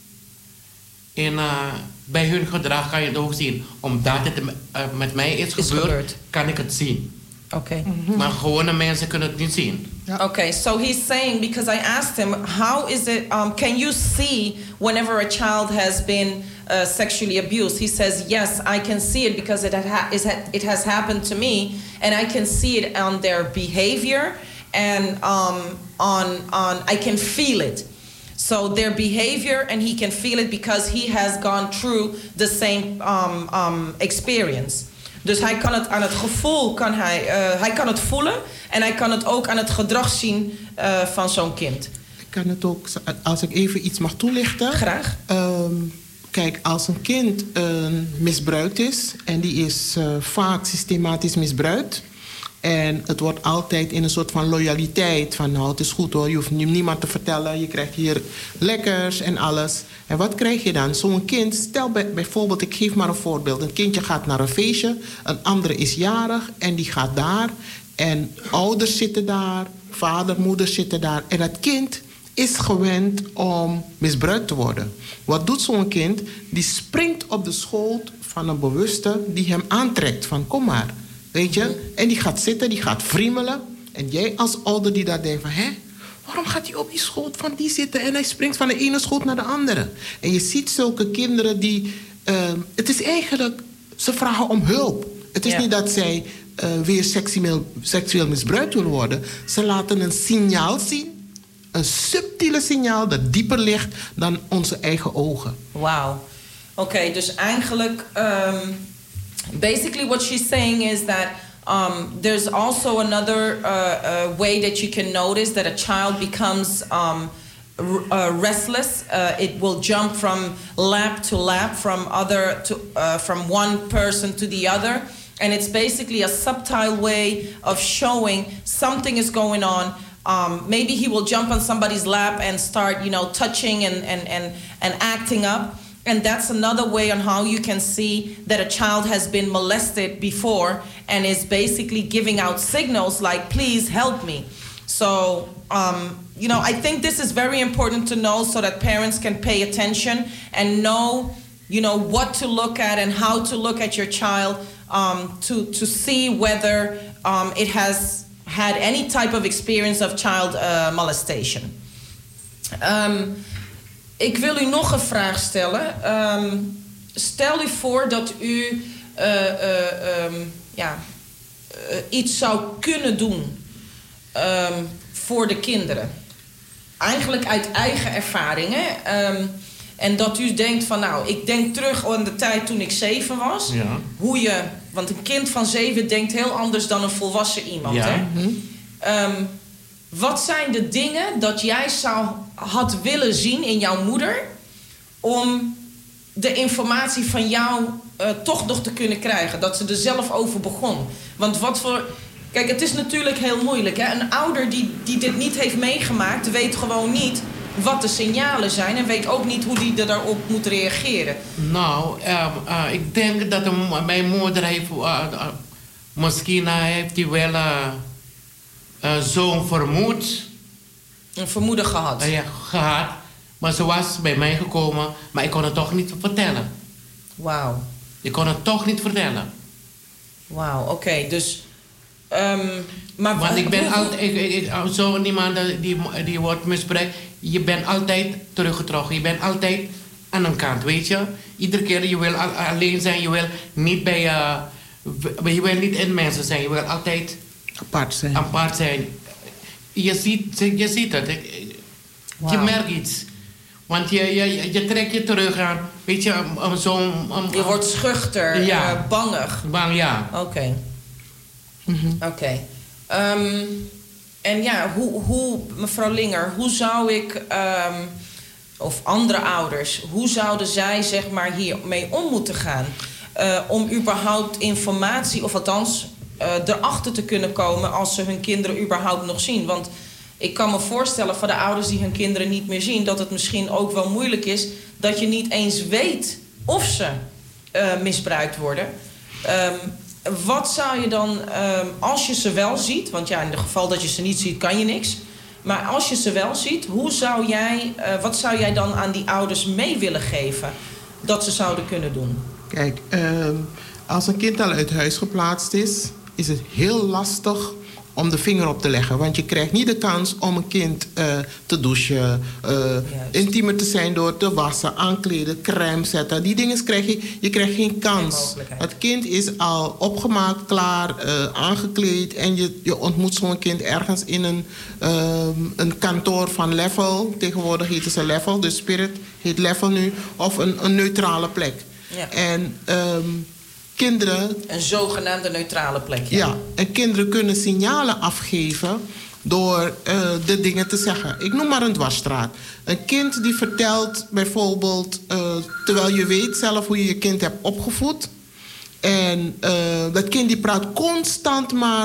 En bij hun gedrag kan je het ook zien. Omdat het met mij is gebeurd, kan ik het zien.
Okay.
Maar gewone mensen kunnen het niet zien.
Okay, so he's saying, because I asked him, how is it, can you see whenever a child has been sexually abused? He says, yes, I can see it because it has happened to me, and I can see it on their behavior, and I can feel it. So their behavior, and he can feel it because he has gone through the same experience. Dus hij kan het aan het gevoel, hij kan het voelen en hij kan het ook aan het gedrag zien van zo'n kind.
Ik kan het ook, als ik even iets mag toelichten.
Graag.
Kijk, als een kind misbruikt is en die is vaak systematisch misbruikt. En het wordt altijd in een soort van loyaliteit. Van nou, het is goed hoor, je hoeft niemand te vertellen. Je krijgt hier lekkers en alles. En wat krijg je dan? Zo'n kind, stel bijvoorbeeld, ik geef maar een voorbeeld. Een kindje gaat naar een feestje. Een andere is jarig en die gaat daar. En ouders zitten daar. Vader, moeder zitten daar. En het kind is gewend om misbruikt te worden. Wat doet zo'n kind? Die springt op de schoot van een bewuste die hem aantrekt. Van kom maar. Weet je? En die gaat zitten, die gaat friemelen. En jij als ouder die daar denkt van... waarom gaat hij op die schoot van die zitten... en hij springt van de ene schoot naar de andere. En je ziet zulke kinderen die... het is eigenlijk... ze vragen om hulp. Het is niet dat zij weer seksueel misbruikt willen worden. Ze laten een signaal zien. Een subtiele signaal dat dieper ligt dan onze eigen ogen.
Wauw. Oké, dus eigenlijk... basically what she's saying is that there's also another way that you can notice that a child becomes restless. It will jump from lap to lap, from one person to the other. And it's basically a subtle way of showing something is going on. Maybe he will jump on somebody's lap and start, touching and acting up. And that's another way on how you can see that a child has been molested before and is basically giving out signals like, please help me. So, I think this is very important to know so that parents can pay attention and know, what to look at and how to look at your child to see whether it has had any type of experience of child molestation. Ik wil u nog een vraag stellen. Stel u voor dat u iets zou kunnen doen voor de kinderen. Eigenlijk uit eigen ervaringen. En dat u denkt van ik denk terug aan de tijd toen ik 7 was. Ja. Want een kind van 7 denkt heel anders dan een volwassen iemand. Ja. Hè? Wat zijn de dingen dat jij had willen zien in jouw moeder... om de informatie van jou toch nog te kunnen krijgen? Dat ze er zelf over begon. Want Kijk, het is natuurlijk heel moeilijk. Hè? Een ouder die dit niet heeft meegemaakt... weet gewoon niet wat de signalen zijn... en weet ook niet hoe die er daarop moet reageren.
Nou, ik denk dat mijn moeder heeft... misschien heeft hij wel... zo'n
een vermoeden gehad.
Gehad. Maar ze was bij mij gekomen, maar ik kon het toch niet vertellen.
Wauw.
Ik kon het toch niet vertellen.
Wauw, oké. Dus...
Want ik ben altijd... Zo iemand die wordt misbruikt... Je bent altijd teruggetrokken. Je bent altijd aan een kant, weet je? Iedere keer je wil alleen zijn. Je wil niet bij Je wil niet in mensen zijn, je wil altijd apart zijn. Je ziet het. Je merkt iets. Want je trekt je terug aan, weet je,
je wordt schuchter, bangig.
Bang, ja.
Oké. Oké. En ja, hoe, mevrouw Linger, hoe zou ik, of andere ouders, hoe zouden zij zeg maar hiermee om moeten gaan? Om überhaupt informatie, of althans erachter te kunnen komen als ze hun kinderen überhaupt nog zien. Want ik kan me voorstellen voor de ouders die hun kinderen niet meer zien, dat het misschien ook wel moeilijk is dat je niet eens weet of ze misbruikt worden. Wat zou je dan, als je ze wel ziet, want ja, in het geval dat je ze niet ziet, kan je niks. Maar als je ze wel ziet, wat zou jij dan aan die ouders mee willen geven dat ze zouden kunnen doen?
Kijk, als een kind al uit huis geplaatst is het heel lastig om de vinger op te leggen. Want je krijgt niet de kans om een kind te douchen, intiemer te zijn door te wassen, aankleden, crème zetten. Die dingen krijg je krijgt geen kans. Het kind is al opgemaakt, klaar, aangekleed en je ontmoet zo'n kind ergens in een kantoor van Level. Tegenwoordig heet het Level, dus Spirit heet Level nu, of een neutrale plek. Ja. En kinderen...
Een zogenaamde neutrale plek.
Ja, en kinderen kunnen signalen afgeven door de dingen te zeggen. Ik noem maar een dwarsstraat. Een kind die vertelt bijvoorbeeld, terwijl je weet zelf hoe je je kind hebt opgevoed. En dat kind die praat constant maar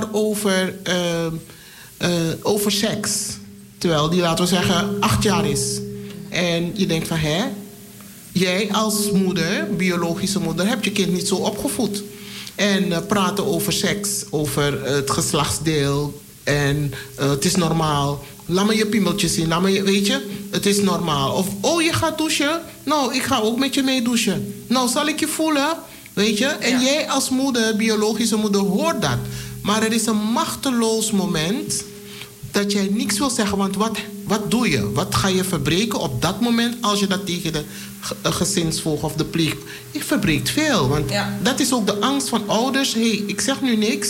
over seks. Terwijl die, laten we zeggen, 8 jaar is. En je denkt van, jij als moeder, biologische moeder, hebt je kind niet zo opgevoed. En praten over seks, over het geslachtsdeel. En het is normaal. Laat me je piemeltje zien. Weet je, het is normaal. Of, je gaat douchen? Nou, ik ga ook met je mee douchen. Nou, zal ik je voelen? Weet je? En jij als moeder, biologische moeder, hoort dat. Maar er is een machteloos moment dat jij niks wil zeggen. Want wat doe je? Wat ga je verbreken op dat moment als je dat tegen de gezinsvoogd of de pleeg... Je verbreekt veel. Want dat is ook de angst van ouders. Ik zeg nu niks.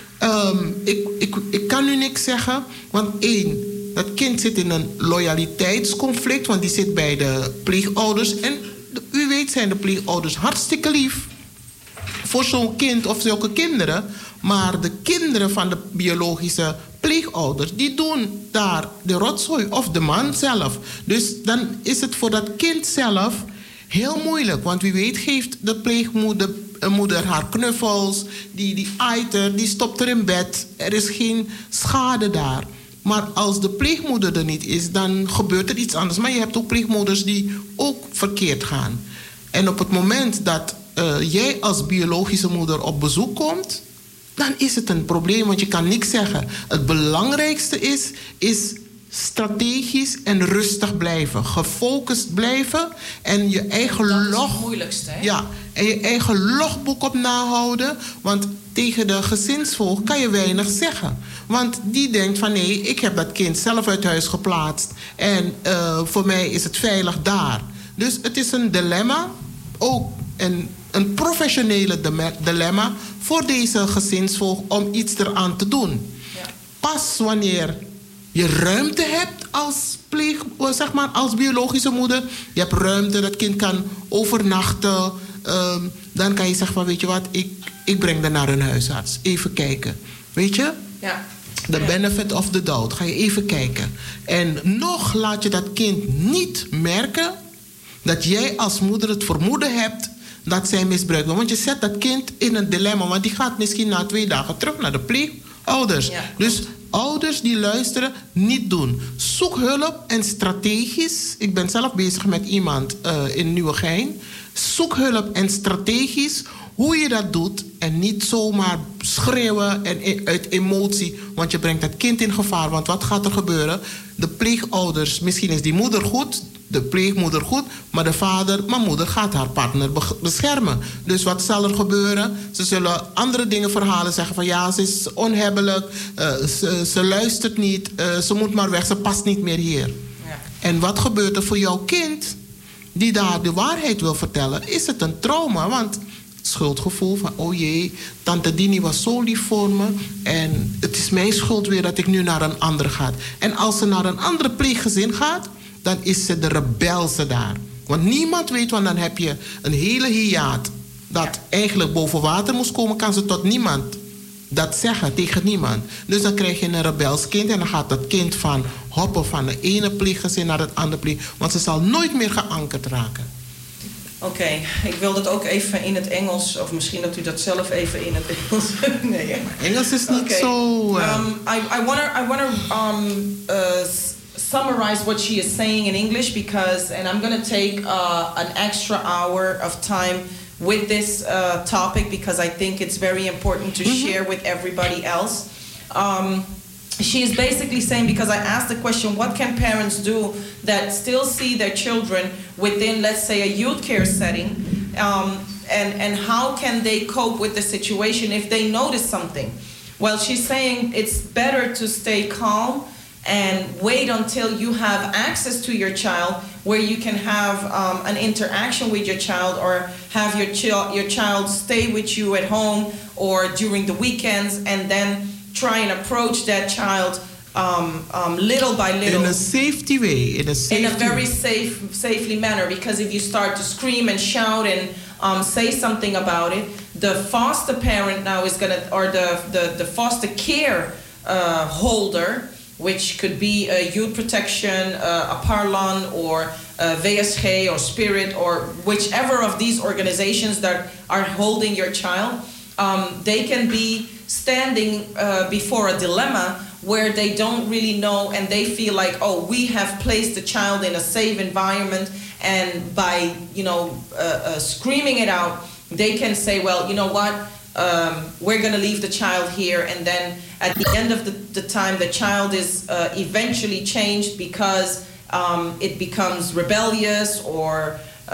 Ik kan nu niks zeggen. Want 1, dat kind zit in een loyaliteitsconflict. Want die zit bij de pleegouders. En u weet, zijn de pleegouders hartstikke lief voor zo'n kind of zulke kinderen. Maar de kinderen van de biologische pleegouders, die doen daar de rotzooi, of de man zelf. Dus dan is het voor dat kind zelf heel moeilijk. Want wie weet geeft de pleegmoeder haar knuffels, die eiter, die stopt er in bed. Er is geen schade daar. Maar als de pleegmoeder er niet is, dan gebeurt er iets anders. Maar je hebt ook pleegmoeders die ook verkeerd gaan. En op het moment dat jij als biologische moeder op bezoek komt, dan is het een probleem, want je kan niks zeggen. Het belangrijkste is strategisch en rustig blijven. Gefocust blijven en je eigen
dat is het moeilijkste, hè?
Ja, en je eigen logboek op nahouden. Want tegen de gezinsvoogd kan je weinig zeggen. Want die denkt van nee, ik heb dat kind zelf uit huis geplaatst. En voor mij is het veilig daar. Dus het is een dilemma. Ook een professionele dilemma voor deze gezinsvoogd om iets eraan te doen. Ja. Pas wanneer je ruimte hebt als biologische moeder, je hebt ruimte, dat kind kan overnachten, dan kan je zeggen van weet je wat, ik breng dat naar een huisarts. Even kijken. Weet je?
Ja.
The benefit of the doubt. Ga je even kijken. En nog laat je dat kind niet merken dat jij als moeder het vermoeden hebt dat zij misbruikt wordt. Want je zet dat kind in een dilemma. Want die gaat misschien na 2 dagen terug naar de pleegouders. Ja, dus ouders die luisteren, niet doen. Zoek hulp en strategisch. Ik ben zelf bezig met iemand in Nieuwegein. Zoek hulp en strategisch hoe je dat doet. En niet zomaar schreeuwen en uit emotie. Want je brengt dat kind in gevaar. Want wat gaat er gebeuren? De pleegouders, misschien is die moeder goed, de pleegmoeder goed, maar mijn moeder gaat haar partner beschermen. Dus wat zal er gebeuren? Ze zullen andere dingen verhalen, zeggen van ja, ze is onhebbelijk, ze luistert niet, ze moet maar weg, ze past niet meer hier. Ja. En wat gebeurt er voor jouw kind die daar de waarheid wil vertellen? Is het een trauma? Want schuldgevoel van oh jee, tante Dini was zo lief voor me en het is mijn schuld weer dat ik nu naar een ander ga. En als ze naar een andere pleeggezin gaat, dan is ze de rebelse daar. Want niemand weet, want dan heb je een hele hiaat dat eigenlijk boven water moest komen, kan ze tot niemand dat zeggen, tegen niemand. Dus dan krijg je een rebels kind en dan gaat dat kind van hoppen van de ene pleeggezin naar het andere pleeg, want ze zal nooit meer geankerd raken.
Oké, ik wil dat ook even in het Engels, of misschien dat u dat zelf even in het Engels... nee,
Engels is niet zo...
I wanna summarize what she is saying in English because, and I'm going to take an extra hour of time with this topic because I think it's very important to share with everybody else. She is basically saying, because I asked the question, what can parents do that still see their children within, let's say, a youth care setting, and how can they cope with the situation if they notice something? Well, she's saying it's better to stay calm and wait until you have access to your child where you can have an interaction with your child or have your child stay with you at home or during the weekends, and then try and approach that child little by little.
In a safety way. In a
very safely manner, because if you start to scream and shout and say something about it, the foster parent now is gonna, or the foster care holder, which could be a youth protection, a Parlon, or VSG, or Spirit, or whichever of these organizations that are holding your child, they can be standing before a dilemma where they don't really know, and they feel like, oh, we have placed the child in a safe environment, and by screaming it out, they can say, well, you know what, we're going to leave the child here, and then at the end of the time, the child is eventually changed because it becomes rebellious or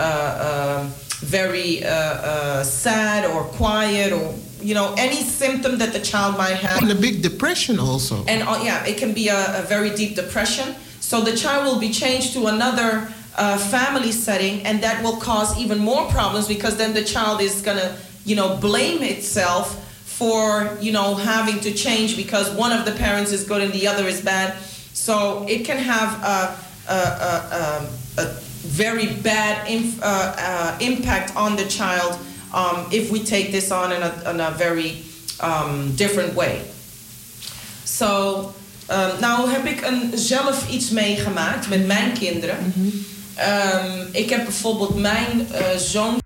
very sad or quiet, or any symptom that the child might have.
And a big depression also.
And it can be a very deep depression. So the child will be changed to another family setting, and that will cause even more problems, because then the child is gonna blame itself for having to change because one of the parents is good and the other is bad. So it can have a very bad impact on the child if we take this on in a very different way. So nou heb ik zelf iets meegemaakt met mijn kinderen. Ik heb bijvoorbeeld mijn zoon